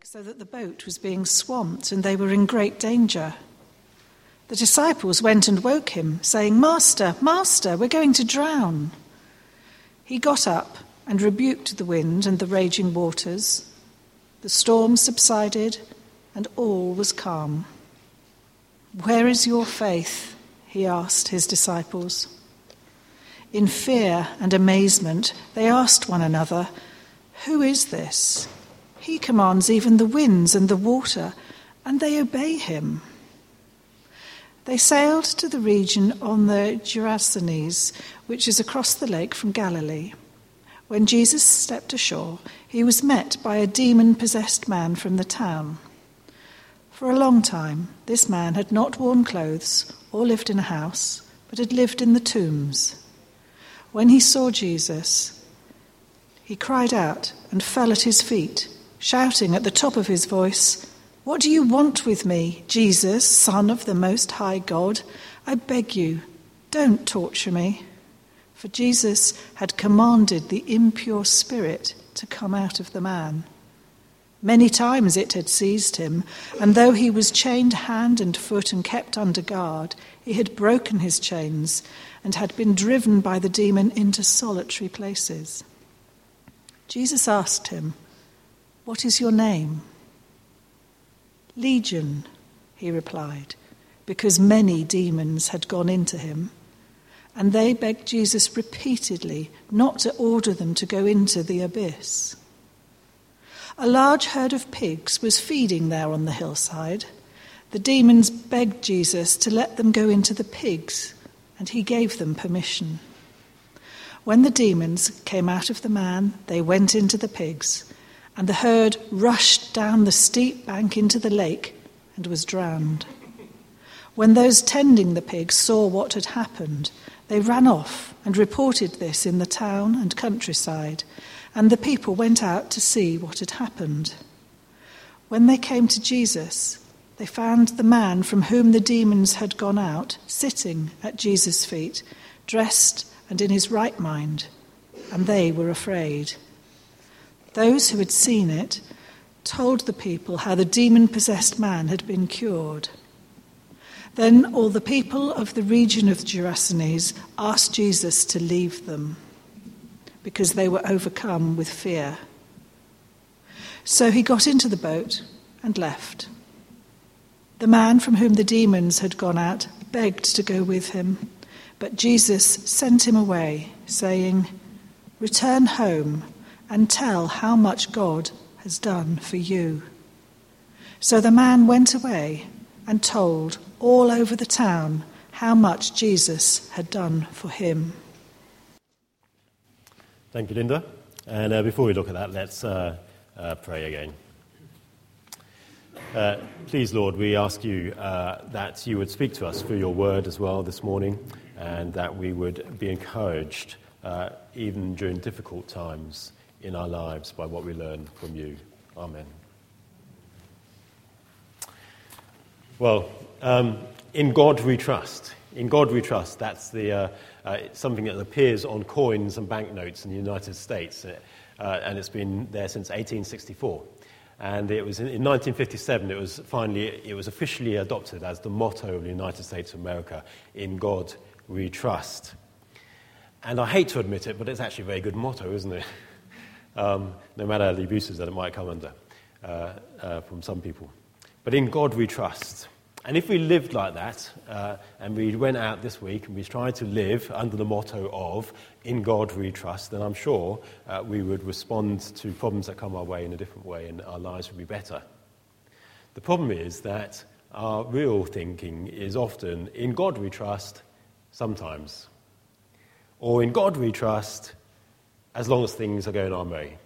so that the boat was being swamped and they were in great danger. The disciples went and woke him, saying, "Master, Master, we're going to drown." He got up and rebuked the wind and the raging waters. The storm subsided and all was calm. "Where is your faith?" he asked his disciples. In fear and amazement, they asked one another, "Who is this? He commands even the winds and the water, and they obey him." They sailed to the region on the Gerasenes, which is across the lake from Galilee. When Jesus stepped ashore, he was met by a demon-possessed man from the town. For a long time, this man had not worn clothes or lived in a house, but had lived in the tombs. When he saw Jesus, he cried out and fell at his feet, shouting at the top of his voice, "What do you want with me, Jesus, Son of the Most High God? I beg you, don't torture me." For Jesus had commanded the impure spirit to come out of the man. Many times it had seized him, and though he was chained hand and foot and kept under guard, he had broken his chains and had been driven by the demon into solitary places. Jesus asked him, "What is your name?" "Legion," he replied, because many demons had gone into him. And they begged Jesus repeatedly not to order them to go into the abyss. A large herd of pigs was feeding there on the hillside. The demons begged Jesus to let them go into the pigs, and he gave them permission. When the demons came out of the man, they went into the pigs, and the herd rushed down the steep bank into the lake and was drowned. When those tending the pigs saw what had happened, they ran off and reported this in the town and countryside, and the people went out to see what had happened. When they came to Jesus, they found the man from whom the demons had gone out sitting at Jesus' feet, dressed and in his right mind, and they were afraid. Those who had seen it told the people how the demon-possessed man had been cured. Then all the people of the region of Gerasenes asked Jesus to leave them, because they were overcome with fear. So he got into the boat and left. The man from whom the demons had gone out begged to go with him, but Jesus sent him away, saying, "Return home and tell how much God has done for you." So the man went away and told all over the town how much Jesus had done for him. Thank you, Linda. And before we look at that, let's pray again. Please, Lord, we ask you that you would speak to us through your word as well this morning, and that we would be encouraged even during difficult times in our lives by what we learn from you. Amen. Well, in God we trust. In God we trust. That's something that appears on coins and banknotes in the United States, and it's been there since 1864. And it was in 1957. It was officially adopted as the motto of the United States of America. In God we trust. And I hate to admit it, but it's actually a very good motto, isn't it? No matter the abuses that it might come under from some people. But in God we trust. And if we lived like that, and we went out this week and we tried to live under the motto of "In God we trust," then I'm sure we would respond to problems that come our way in a different way, and our lives would be better. The problem is that our real thinking is often "In God we trust," sometimes, or "In God we trust," as long as things are going our way.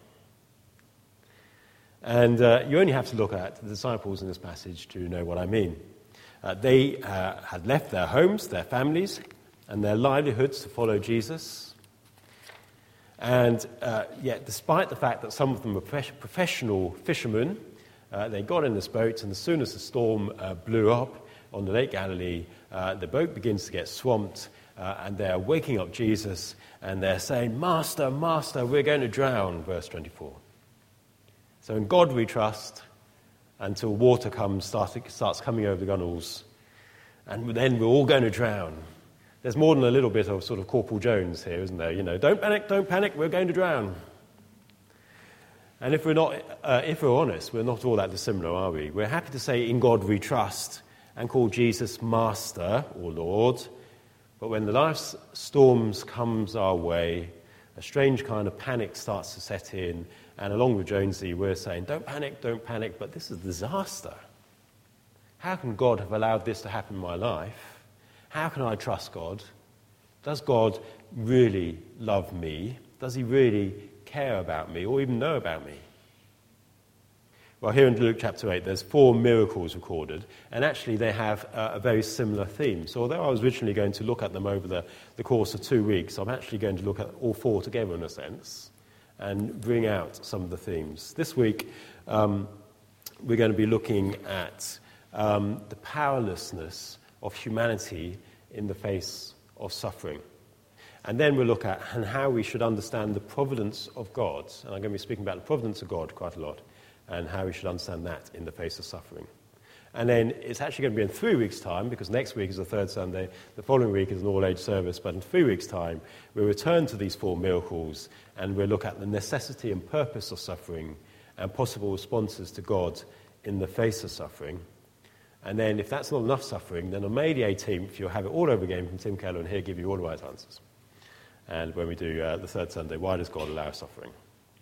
And you only have to look at the disciples in this passage to know what I mean. They had left their homes, their families, and their livelihoods to follow Jesus. And yet, despite the fact that some of them were professional fishermen, they got in this boat, and as soon as the storm blew up on the Lake Galilee, the boat begins to get swamped, and they're waking up Jesus, and they're saying, "Master, Master, we're going to drown," verse 24. So in God we trust, until water starts coming over the gunnels, and then we're all going to drown. There's more than a little bit of sort of Corporal Jones here, isn't there? Don't panic, we're going to drown. And if we're honest, we're not all that dissimilar, are we? We're happy to say, in God we trust, and call Jesus Master or Lord. But when the life's storms comes our way, a strange kind of panic starts to set in. And along with Jonesy, we're saying, don't panic, but this is a disaster. How can God have allowed this to happen in my life? How can I trust God? Does God really love me? Does he really care about me or even know about me? Well, here in Luke chapter 8, there's 4 miracles recorded, and actually they have a very similar theme. So although I was originally going to look at them over the course of 2 weeks, I'm actually going to look at all 4 together in a sense and bring out some of the themes. This week, we're going to be looking at the powerlessness of humanity in the face of suffering. And then we'll look at how we should understand the providence of God. And I'm going to be speaking about the providence of God quite a lot, and how we should understand that in the face of suffering. And then it's actually going to be in 3 weeks' time, because next week is the third Sunday, the following week is an all-age service, but in 3 weeks' time we'll return to these 4 miracles, and we'll look at the necessity and purpose of suffering and possible responses to God in the face of suffering. And then if that's not enough suffering, then on May the 18th, you'll have it all over again from Tim Keller, and he'll give you all the right answers. And when we do the third Sunday, why does God allow suffering?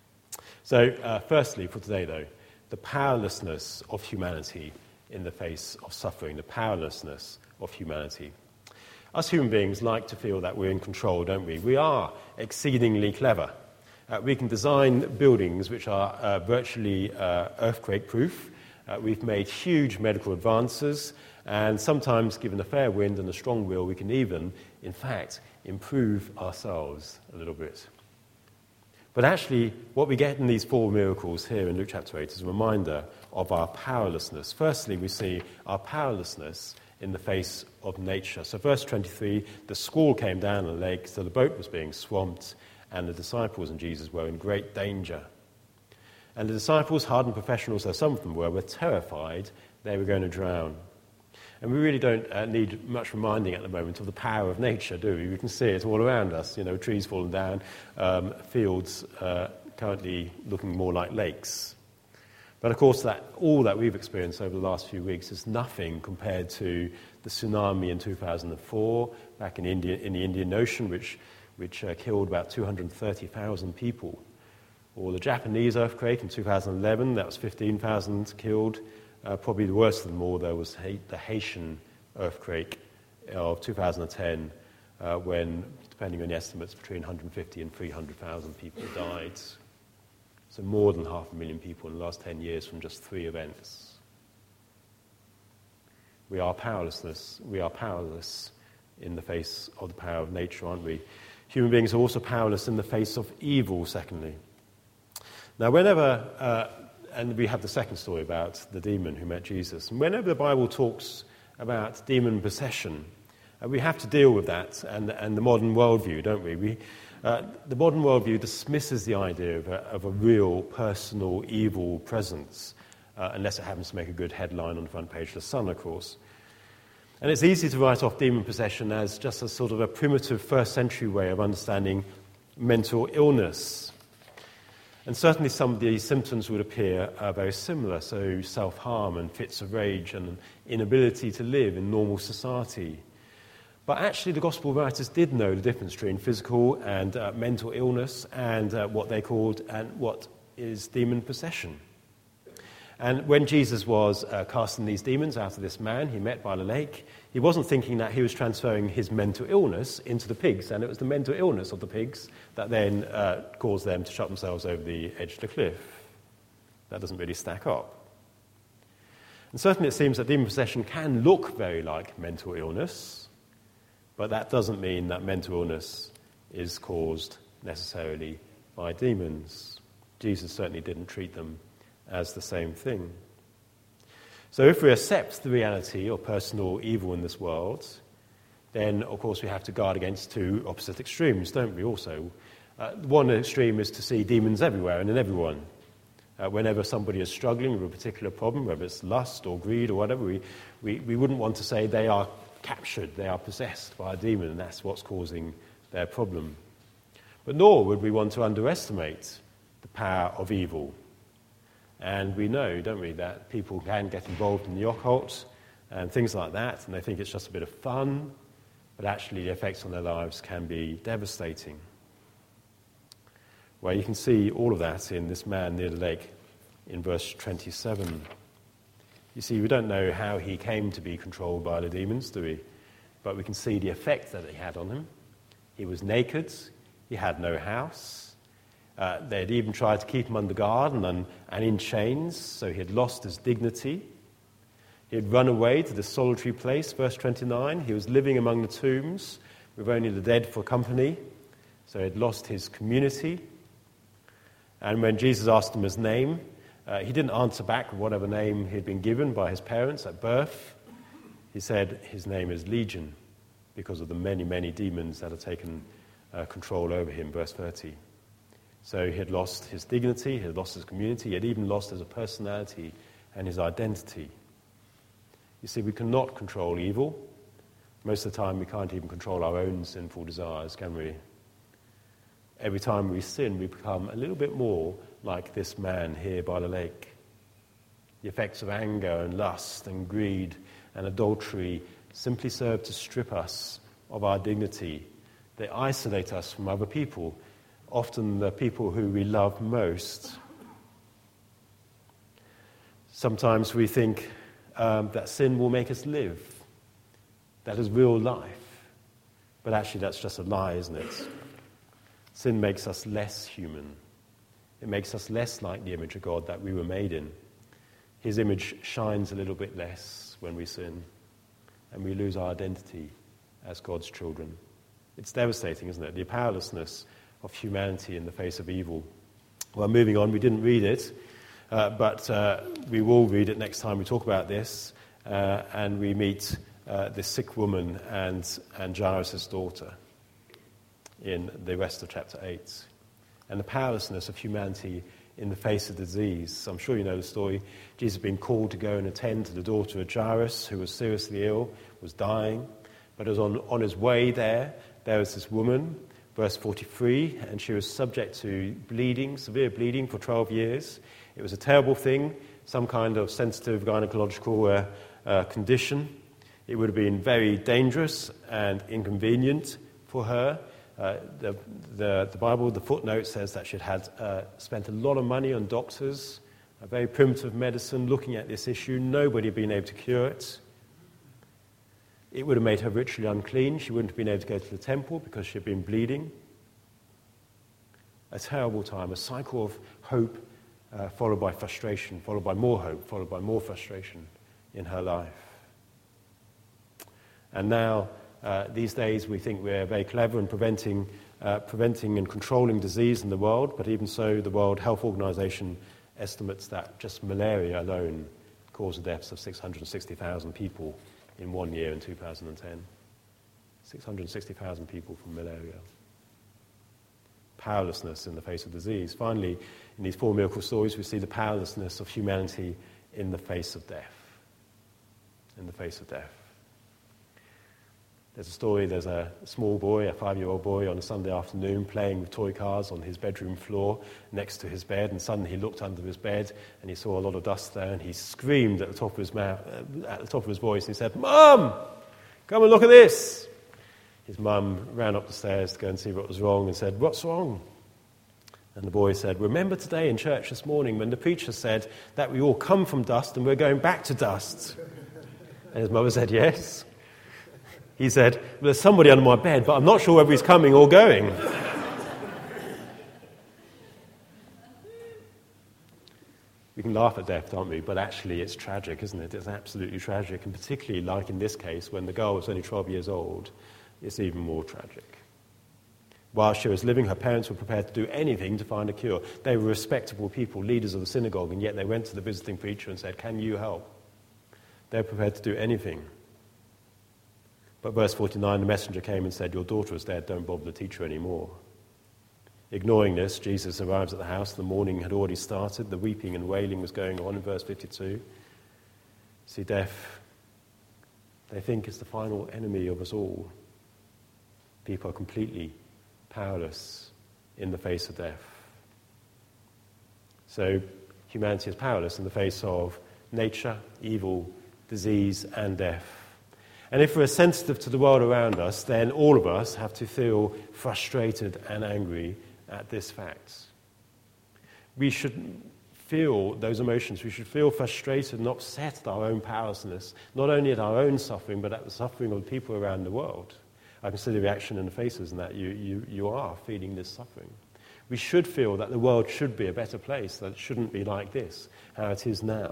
So firstly, for today though, the powerlessness of humanity in the face of suffering, the powerlessness of humanity. Us human beings like to feel that we're in control, don't we? We are exceedingly clever. We can design buildings which are virtually earthquake-proof. We've made huge medical advances, and sometimes, given a fair wind and a strong will, we can even, in fact, improve ourselves a little bit. But actually, what we get in these 4 miracles here in Luke chapter 8 is a reminder of our powerlessness. Firstly, we see our powerlessness in the face of nature. So verse 23, the squall came down on the lake, so the boat was being swamped, and the disciples and Jesus were in great danger. And the disciples, hardened professionals, though some of them were terrified they were going to drown. And we really don't need much reminding at the moment of the power of nature, do we? We can see it all around us, trees falling down, fields currently looking more like lakes. But of course, all that we've experienced over the last few weeks is nothing compared to the tsunami in 2004, back in the Indian Ocean, which killed about 230,000 people. Or the Japanese earthquake in 2011, that was 15,000 killed. Probably the worst of them all, though, was the Haitian earthquake of 2010, when, depending on the estimates, between 150 and 300,000 people died. So more than 500,000 people in the last 10 years from just 3 events. We are powerless in the face of the power of nature, aren't we? Human beings are also powerless in the face of evil, secondly. Now, whenever... and we have the second story about the demon who met Jesus. And whenever the Bible talks about demon possession, we have to deal with that and the modern worldview, don't we? The modern worldview dismisses the idea of a real, personal, evil presence, unless it happens to make a good headline on the front page of The Sun, of course. And it's easy to write off demon possession as just a sort of a primitive first-century way of understanding mental illness. And certainly some of these symptoms would appear very similar, so self-harm and fits of rage and an inability to live in normal society. But actually the Gospel writers did know the difference between physical and mental illness and what they called and what is demon possession. And when Jesus was casting these demons out of this man he met by the lake, he wasn't thinking that he was transferring his mental illness into the pigs, and it was the mental illness of the pigs that then caused them to shut themselves over the edge of the cliff. That doesn't really stack up. And certainly it seems that demon possession can look very like mental illness, but that doesn't mean that mental illness is caused necessarily by demons. Jesus certainly didn't treat them as the same thing. So if we accept the reality of personal evil in this world, then of course we have to guard against 2 opposite extremes, don't we also? One extreme is to see demons everywhere and in everyone. Whenever somebody is struggling with a particular problem, whether it's lust or greed or whatever, we wouldn't want to say they are captured, they are possessed by a demon, and that's what's causing their problem. But nor would we want to underestimate the power of evil. And we know, don't we, that people can get involved in the occult and things like that, and they think it's just a bit of fun, but actually the effects on their lives can be devastating. Well, you can see all of that in this man near the lake in verse 27. You see, we don't know how he came to be controlled by the demons, do we? But we can see the effect that it had on him. He was naked, he had no house. They'd even tried to keep him under guard and in chains, so he had lost his dignity. He had run away to this solitary place, verse 29. He was living among the tombs with only the dead for company, so he had lost his community. And when Jesus asked him his name, he didn't answer back with whatever name he had been given by his parents at birth. He said his name is Legion because of the many, many demons that had taken control over him, verse 30. So he had lost his dignity, he had lost his community, he had even lost his personality and his identity. You see, we cannot control evil. Most of the time we can't even control our own sinful desires, can we? Every time we sin, we become a little bit more like this man here by the lake. The effects of anger and lust and greed and adultery simply serve to strip us of our dignity. They isolate us from other people, often the people who we love most. Sometimes we think that sin will make us live. That is real life. But actually that's just a lie, isn't it? Sin makes us less human. It makes us less like the image of God that we were made in. His image shines a little bit less when we sin, and we lose our identity as God's children. It's devastating, isn't it? The powerlessness of humanity in the face of evil. Well, moving on, we didn't read it, but we will read it next time we talk about this, and we meet this sick woman and Jairus' daughter in the rest of chapter 8. And the powerlessness of humanity in the face of disease. I'm sure you know the story. Jesus had been called to go and attend to the daughter of Jairus, who was seriously ill, was dying. But as on his way there was this woman, verse 43, and she was subject to bleeding, severe bleeding for 12 years. It was a terrible thing, some kind of sensitive gynecological condition. It would have been very dangerous and inconvenient for her. The Bible, the footnote says that she had spent a lot of money on doctors, a very primitive medicine, looking at this issue. Nobody had been able to cure it. It would have made her ritually unclean. She wouldn't have been able to go to the temple because she had been bleeding. A terrible time, a cycle of hope followed by frustration, followed by more hope, followed by more frustration in her life. And now, these days we think we're very clever in preventing and controlling disease in the world, but even so, the World Health Organization estimates that just malaria alone caused the deaths of 660,000 people in 1 year in 2010. 660,000 people from malaria. Powerlessness in the face of disease. Finally, in these 4 miracle stories, we see the powerlessness of humanity in the face of death. In the face of death. There's a story, there's a small boy, a 5-year-old boy, on a Sunday afternoon playing with toy cars on his bedroom floor next to his bed, and suddenly he looked under his bed and he saw a lot of dust there, and he screamed at the top of his mouth, at the top of his voice, and he said, "Mum, come and look at this." His mum ran up the stairs to go and see what was wrong and said, "What's wrong?" And the boy said, "Remember today in church this morning when the preacher said that we all come from dust and we're going back to dust?" And his mother said, "Yes." He said, "Well, there's somebody under my bed, but I'm not sure whether he's coming or going." We can laugh at death, can't we? But actually it's tragic, isn't it? It's absolutely tragic. And particularly like in this case, when the girl was only 12 years old, it's even more tragic. While she was living, her parents were prepared to do anything to find a cure. They were respectable people, leaders of the synagogue, and yet they went to the visiting preacher and said, "Can you help?" They were prepared to do anything. But verse 49, the messenger came and said, "Your daughter is dead, don't bother the teacher anymore." Ignoring this, Jesus arrives at the house. The mourning had already started. The weeping and wailing was going on in verse 52. See, death, they think, is the final enemy of us all. People are completely powerless in the face of death. So humanity is powerless in the face of nature, evil, disease, and death. And if we're sensitive to the world around us, then all of us have to feel frustrated and angry at this fact. We should feel those emotions. We should feel frustrated and upset at our own powerlessness, not only at our own suffering, but at the suffering of the people around the world. I can see the reaction in the faces and that you are feeling this suffering. We should feel that the world should be a better place, that it shouldn't be like this, how it is now.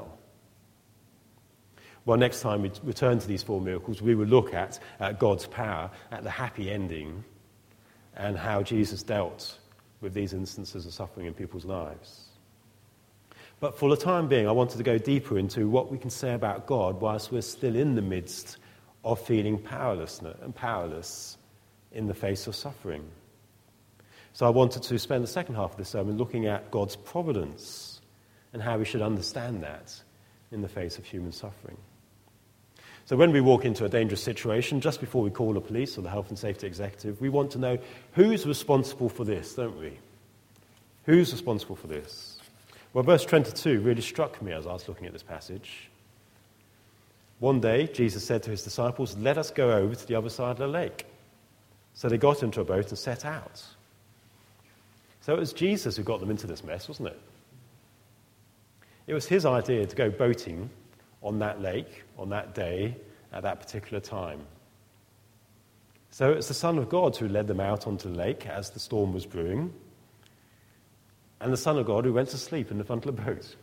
Well, next time we return to these four miracles, we will look at God's power, at the happy ending, and how Jesus dealt with these instances of suffering in people's lives. But for the time being, I wanted to go deeper into what we can say about God whilst we're still in the midst of feeling powerless in the face of suffering. So I wanted to spend the second half of this sermon looking at God's providence and how we should understand that in the face of human suffering. So when we walk into a dangerous situation, just before we call the police or the health and safety executive, we want to know who's responsible for this, don't we? Who's responsible for this? Well, verse 22 really struck me as I was looking at this passage. One day, Jesus said to his disciples, "Let us go over to the other side of the lake." So they got into a boat and set out. So it was Jesus who got them into this mess, wasn't it? It was his idea to go boating on that lake, on that day, at that particular time. So it's the Son of God who led them out onto the lake as the storm was brewing, and the Son of God who went to sleep in the front of the boat,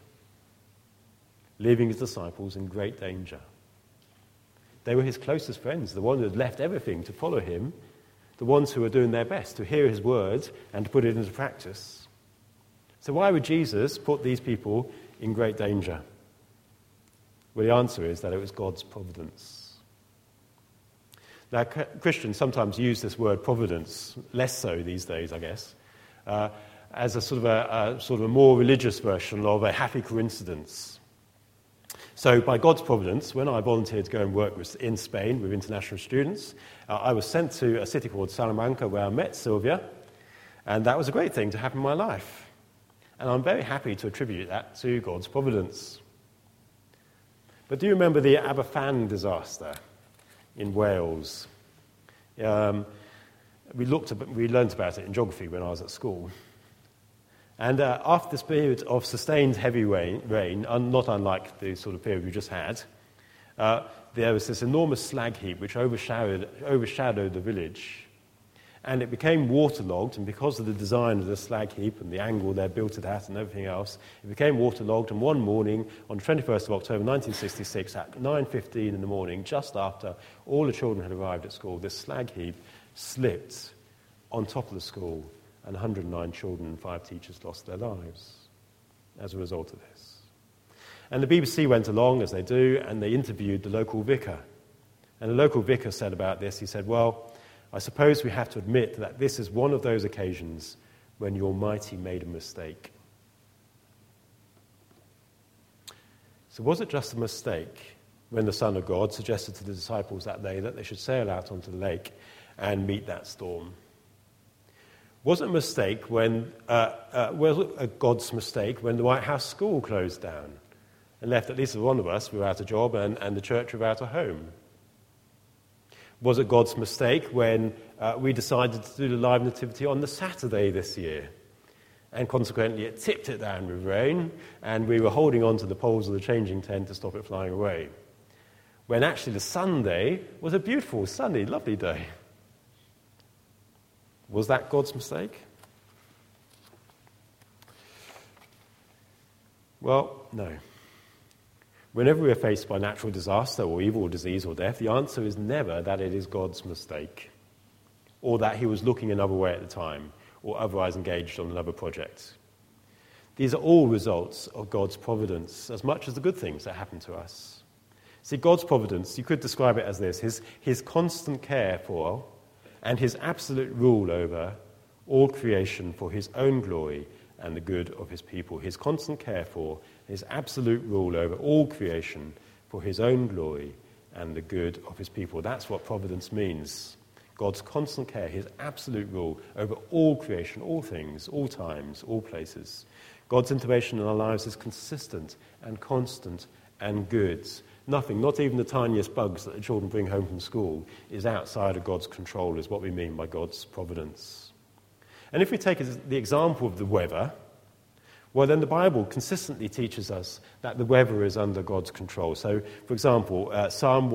leaving his disciples in great danger. They were his closest friends, the ones who had left everything to follow him, the ones who were doing their best to hear his word and to put it into practice. So why would Jesus put these people in great danger? Well, the answer is that it was God's providence. Now, Christians sometimes use this word providence, less so these days, I guess, as a sort of a more religious version of a happy coincidence. So by God's providence, when I volunteered to go and work in Spain with international students, I was sent to a city called Salamanca where I met Sylvia, and that was a great thing to happen in my life. And I'm very happy to attribute that to God's providence. But do you remember the Aberfan disaster in Wales? We learnt about it in geography when I was at school. And after this period of sustained heavy rain, not unlike the sort of period we just had, there was this enormous slag heap which overshadowed the village. And it became waterlogged, and because of the design of the slag heap and the angle they built it at and everything else, it became waterlogged. And one morning, on the 21st of October 1966, at 9:15 in the morning, just after all the children had arrived at school, this slag heap slipped on top of the school, and 109 children and 5 teachers lost their lives as a result of this. And the BBC went along, as they do, and they interviewed the local vicar. And the local vicar said about this, he said, "Well, I suppose we have to admit that this is one of those occasions when the Almighty made a mistake." So was it just a mistake when the Son of God suggested to the disciples that day that they should sail out onto the lake and meet that storm? Was it a mistake was it a God's mistake when the White House school closed down and left at least one of us without a job and the church without a home? Was it God's mistake when we decided to do the live nativity on the Saturday this year? And consequently it tipped it down with rain and we were holding on to the poles of the changing tent to stop it flying away. When actually the Sunday was a beautiful, sunny, lovely day. Was that God's mistake? Well, no. Whenever we are faced by natural disaster or evil or disease or death, the answer is never that it is God's mistake or that he was looking another way at the time or otherwise engaged on another project. These are all results of God's providence as much as the good things that happen to us. See, God's providence, you could describe it as this, his constant care for and his absolute rule over all creation for his own glory and the good of his people. His constant care for, his absolute rule over all creation for his own glory and the good of his people. That's what providence means. God's constant care, his absolute rule over all creation, all things, all times, all places. God's intervention in our lives is consistent and constant and good. Nothing, not even the tiniest bugs that the children bring home from school, is outside of God's control, is what we mean by God's providence. And if we take the example of the weather, well, then the Bible consistently teaches us that the weather is under God's control. So, for example, Psalm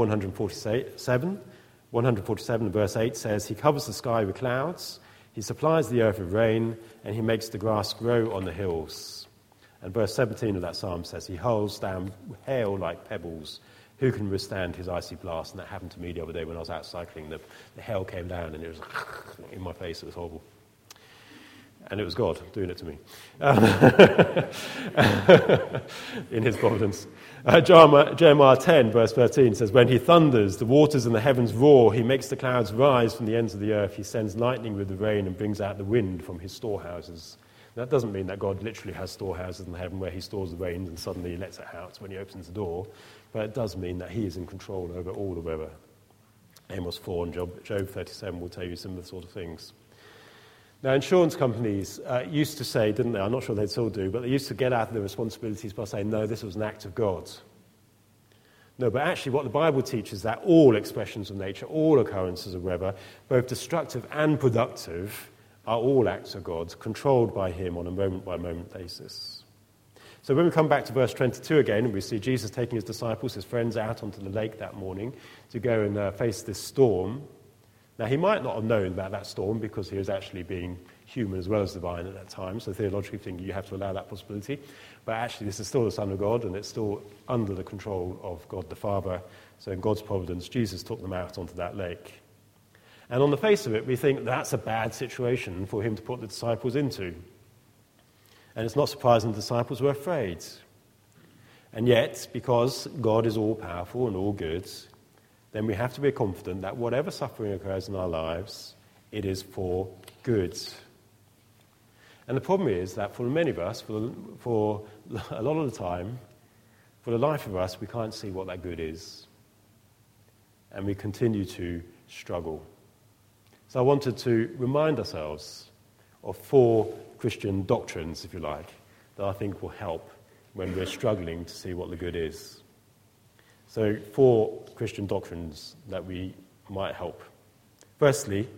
147 verse 8 says, "He covers the sky with clouds, he supplies the earth with rain, and he makes the grass grow on the hills." And verse 17 of that psalm says, "He hurls down hail like pebbles. Who can withstand his icy blast?" And that happened to me the other day when I was out cycling. The hail came down and it was in my face. It was horrible. And it was God doing it to me. In his providence. Jeremiah 10, verse 13 says, "When he thunders, the waters in the heavens roar. He makes the clouds rise from the ends of the earth. He sends lightning with the rain and brings out the wind from his storehouses." That doesn't mean that God literally has storehouses in heaven where he stores the rain and suddenly he lets it out when he opens the door. But it does mean that he is in control over all the weather. Amos 4 and Job 37 will tell you similar sort of things. Now, insurance companies used to say, didn't they? I'm not sure they still do, but they used to get out of their responsibilities by saying, no, this was an act of God. No, but actually what the Bible teaches is that all expressions of nature, all occurrences of weather, both destructive and productive, are all acts of God, controlled by him on a moment-by-moment basis. So when we come back to verse 22 again, and we see Jesus taking his disciples, his friends, out onto the lake that morning to go and face this storm. Now, he might not have known about that storm because he was actually being human as well as divine at that time, so theologically thinking you have to allow that possibility. But actually, this is still the Son of God, and it's still under the control of God the Father. So in God's providence, Jesus took them out onto that lake. And on the face of it, we think that's a bad situation for him to put the disciples into. And it's not surprising the disciples were afraid. And yet, because God is all-powerful and all-good, then we have to be confident that whatever suffering occurs in our lives, it is for good. And the problem is that for many of us, for a lot of the time, for the life of us, we can't see what that good is. And we continue to struggle. So I wanted to remind ourselves of 4 Christian doctrines, if you like, that I think will help when we're struggling to see what the good is. So 4 Christian doctrines that we might help. Firstly,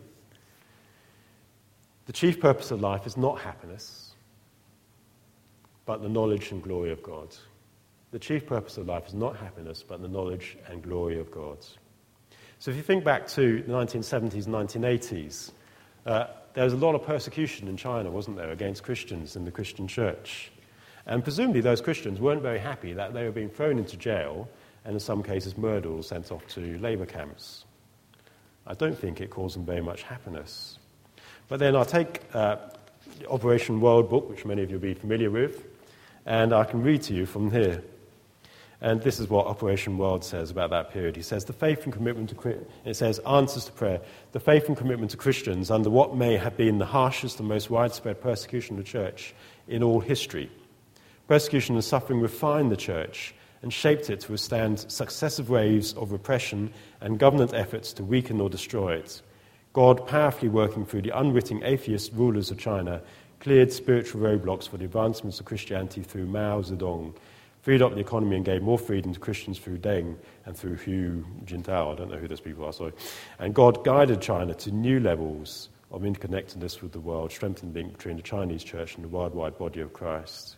the chief purpose of life is not happiness, but the knowledge and glory of God. The chief purpose of life is not happiness, but the knowledge and glory of God. So if you think back to the 1970s and 1980s, there was a lot of persecution in China, wasn't there, against Christians in the Christian church. And presumably those Christians weren't very happy that they were being thrown into jail and in some cases murdered or sent off to labour camps. I don't think it caused them very much happiness. But then I'll take Operation World Book, which many of you will be familiar with, and I can read to you from here. And this is what Operation World says about that period. He says, the faith and commitment to it says, answers to prayer. The faith and commitment to Christians under what may have been the harshest and most widespread persecution of the church in all history. Persecution and suffering refined the church and shaped it to withstand successive waves of repression and government efforts to weaken or destroy it. God, powerfully working through the unwitting atheist rulers of China, cleared spiritual roadblocks for the advancements of Christianity through Mao Zedong, freed up the economy and gave more freedom to Christians through Deng and through Hu Jintao. I don't know who those people are, sorry. And God guided China to new levels of interconnectedness with the world, strengthened the link between the Chinese church and the worldwide body of Christ.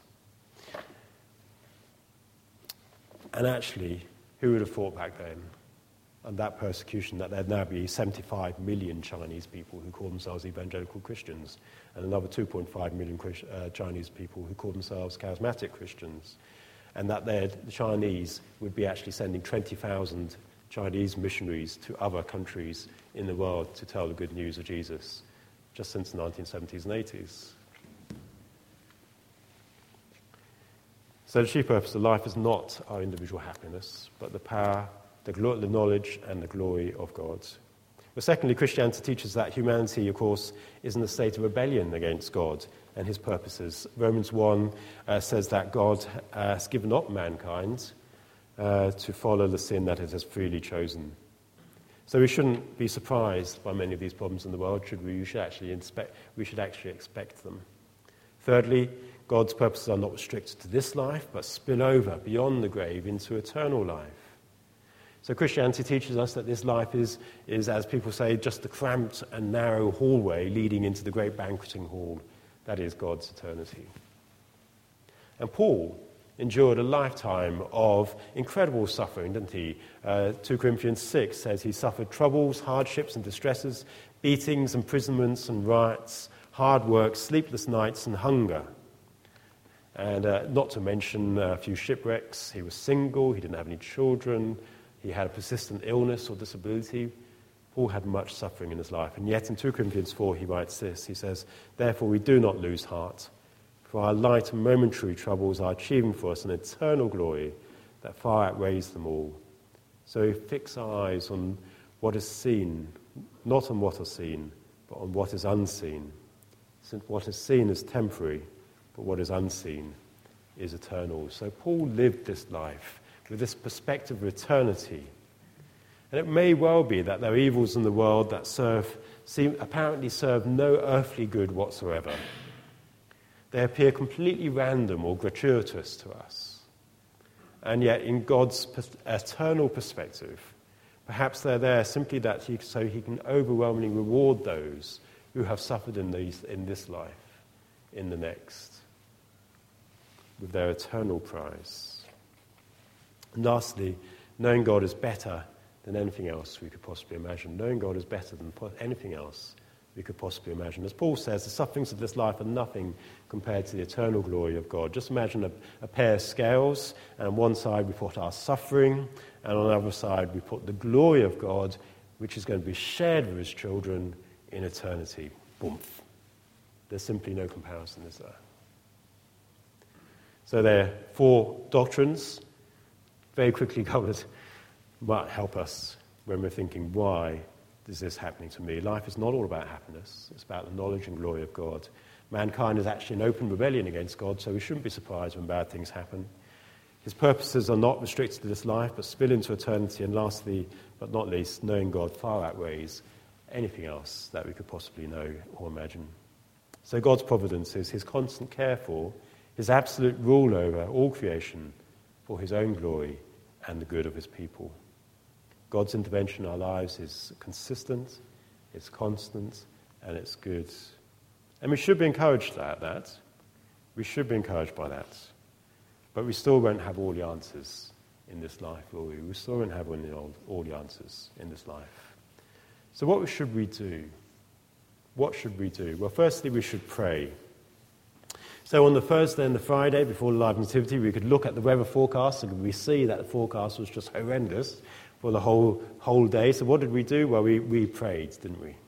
And actually, who would have thought back then, and that persecution, that there'd now be 75 million Chinese people who call themselves evangelical Christians, and another 2.5 million Chinese people who call themselves charismatic Christians, and that the Chinese would be actually sending 20,000 Chinese missionaries to other countries in the world to tell the good news of Jesus, just since the 1970s and 80s. So the chief purpose of life is not our individual happiness, but the power, the knowledge and the glory of God. But secondly, Christianity teaches that humanity, of course, is in a state of rebellion against God and his purposes. Romans 1 says that God has given up mankind to follow the sin that it has freely chosen. So we shouldn't be surprised by many of these problems in the world, should we? We should actually expect them. Thirdly, God's purposes are not restricted to this life, but spill over beyond the grave into eternal life. So Christianity teaches us that this life is, as people say, just the cramped and narrow hallway leading into the great banqueting hall. That is God's eternity. And Paul endured a lifetime of incredible suffering, didn't he? 2 Corinthians 6 says he suffered troubles, hardships and distresses, beatings, imprisonments and riots, hard work, sleepless nights and hunger. And not to mention a few shipwrecks. He was single, he didn't have any children, he had a persistent illness or disability. Paul had much suffering in his life. And yet in 2 Corinthians 4 he writes this, he says, "Therefore we do not lose heart, for our light and momentary troubles are achieving for us an eternal glory that far outweighs them all. So we fix our eyes on what is seen, not on what is seen, but on what is unseen. Since what is seen is temporary, but what is unseen is eternal." So Paul lived this life with this perspective of eternity. And it may well be that there are evils in the world that apparently serve no earthly good whatsoever. They appear completely random or gratuitous to us. And yet in God's eternal perspective, perhaps they're there simply so he can overwhelmingly reward those who have suffered in this life, in the next, with their eternal prize. And lastly, knowing God is better than anything else we could possibly imagine. Knowing God is better than anything else we could possibly imagine. As Paul says, the sufferings of this life are nothing compared to the eternal glory of God. Just imagine a pair of scales, and on one side we put our suffering, and on the other side we put the glory of God, which is going to be shared with his children in eternity. Boom. There's simply no comparison, is there? So there are 4 doctrines, very quickly covered, might help us when we're thinking, why is this happening to me? Life is not all about happiness. It's about the knowledge and glory of God. Mankind is actually in open rebellion against God, so we shouldn't be surprised when bad things happen. His purposes are not restricted to this life, but spill into eternity. And lastly, but not least, knowing God far outweighs anything else that we could possibly know or imagine. So God's providence is his constant care for, his absolute rule over all creation for his own glory and the good of his people. God's intervention in our lives is consistent, it's constant, and it's good. And we should be encouraged at that. We should be encouraged by that. But we still won't have all the answers in this life, will we? We still won't have all the answers in this life. So what should we do? What should we do? Well, firstly, we should pray. So on the Thursday and the Friday before the live nativity, we could look at the weather forecast and we see that the forecast was just horrendous for the whole day. So what did we do? Well, we prayed, didn't we?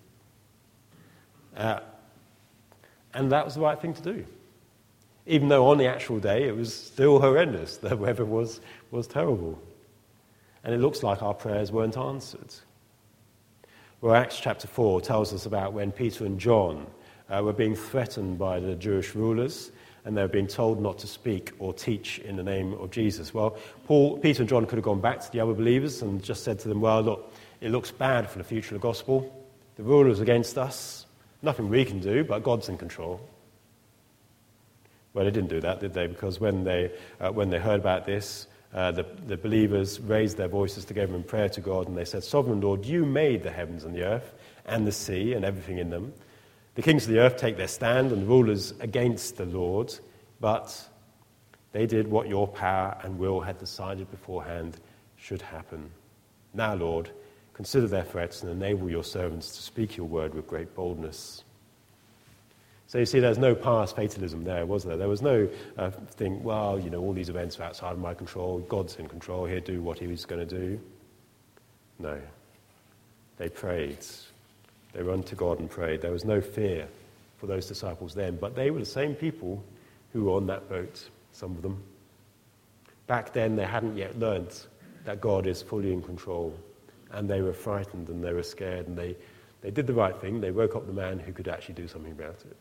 And that was the right thing to do. Even though on the actual day it was still horrendous. The weather was terrible. And it looks like our prayers weren't answered. Well, Acts chapter 4 tells us about when Peter and John were being threatened by the Jewish rulers, and they were being told not to speak or teach in the name of Jesus. Well, Peter and John could have gone back to the other believers and just said to them, well, look, it looks bad for the future of the gospel. The rulers against us. Nothing we can do, but God's in control. Well, they didn't do that, did they? Because when they heard about this, the believers raised their voices together in prayer to God, and they said, "Sovereign Lord, you made the heavens and the earth and the sea and everything in them. The kings of the earth take their stand and the rulers against the Lord, but they did what your power and will had decided beforehand should happen. Now, Lord, consider their threats and enable your servants to speak your word with great boldness." So you see, there's no past fatalism there, was there? There was no thing, well, all these events are outside of my control. God's in control. He'll do what he was going to do. No. They prayed. They ran to God and prayed. There was no fear for those disciples then, but they were the same people who were on that boat, some of them. Back then, they hadn't yet learned that God is fully in control. and they were frightened and they were scared, and they did the right thing. They woke up the man who could actually do something about it.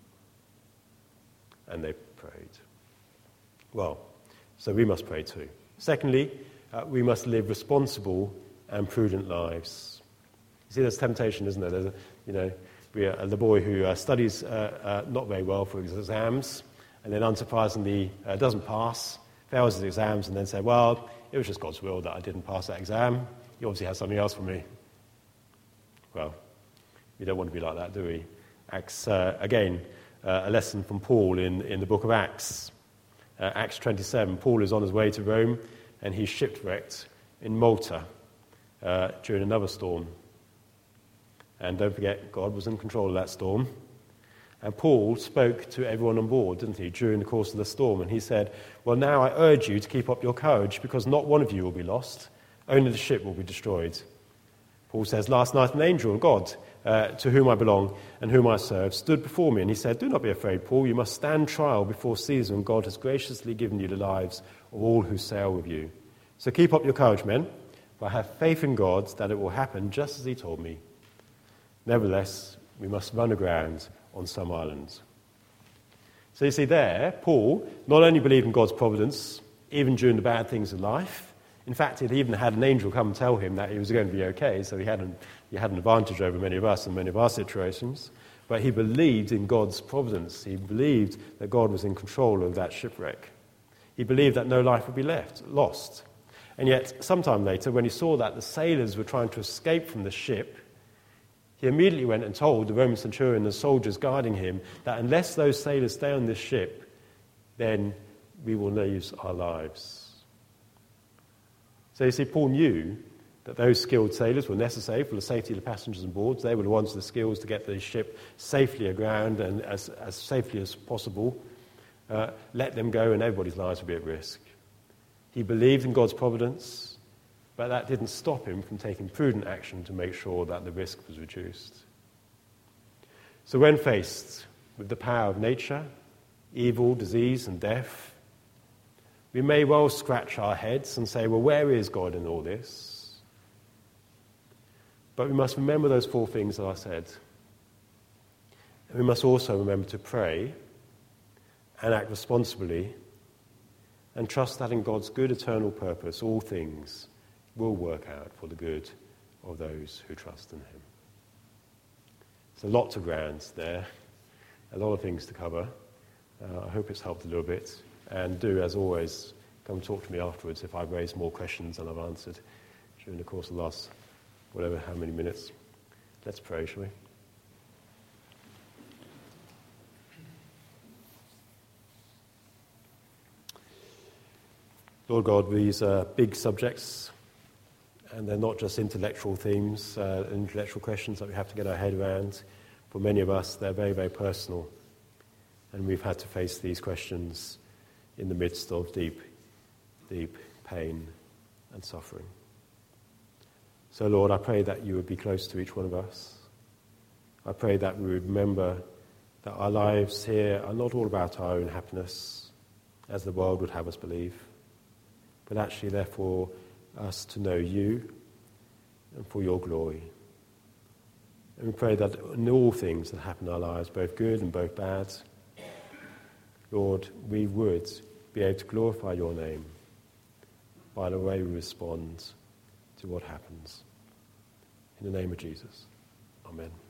And they prayed. Well, so we must pray too. Secondly, we must live responsible and prudent lives. You see, there's temptation, isn't there? There's the boy who studies not very well for his exams, and then unsurprisingly doesn't pass, fails his exams, and then say, well, it was just God's will that I didn't pass that exam. He obviously has something else for me. Well, we don't want to be like that, do we? Acts, again, a lesson from Paul in the book of Acts. Acts 27, Paul is on his way to Rome, and he's shipwrecked in Malta during another storm. And don't forget, God was in control of that storm. And Paul spoke to everyone on board, didn't he, during the course of the storm. And he said, well, now I urge you to keep up your courage, because not one of you will be lost. Only the ship will be destroyed. Paul says, last night an angel of God, to whom I belong and whom I serve, stood before me. And he said, do not be afraid, Paul. You must stand trial before Caesar, and God has graciously given you the lives of all who sail with you. So keep up your courage, men. For I have faith in God that it will happen just as he told me. Nevertheless, we must run aground on some islands. So you see there, Paul not only believed in God's providence, even during the bad things of life. In fact, he even had an angel come and tell him that he was going to be okay, so he had an advantage over many of us in many of our situations. But he believed in God's providence. He believed that God was in control of that shipwreck. He believed that no life would be lost. And yet, sometime later, when he saw that the sailors were trying to escape from the ship, he immediately went and told the Roman centurion and the soldiers guarding him that unless those sailors stay on this ship, then we will lose our lives. So you see, Paul knew that those skilled sailors were necessary for the safety of the passengers on board. They were the ones with the skills to get the ship safely aground and as safely as possible. Let them go and everybody's lives would be at risk. He believed in God's providence, but that didn't stop him from taking prudent action to make sure that the risk was reduced. So when faced with the power of nature, evil, disease, and death, we may well scratch our heads and say, well, where is God in all this? But we must remember those four things that I said. And we must also remember to pray and act responsibly and trust that in God's good eternal purpose, all things will work out for the good of those who trust in him. There's a lot to ground there, a lot of things to cover. I hope it's helped a little bit. And do, as always, come talk to me afterwards if I've raised more questions than I've answered during the course of the last, how many minutes. Let's pray, shall we? Lord God, these are big subjects, and they're not just intellectual themes, intellectual questions that we have to get our head around. For many of us, they're very, very personal, and we've had to face these questions in the midst of deep, deep pain and suffering. So, Lord, I pray that you would be close to each one of us. I pray that we would remember that our lives here are not all about our own happiness, as the world would have us believe, but actually, therefore, us to know you and for your glory. And we pray that in all things that happen in our lives, both good and both bad, Lord, we would be able to glorify your name by the way we respond to what happens. In the name of Jesus, amen.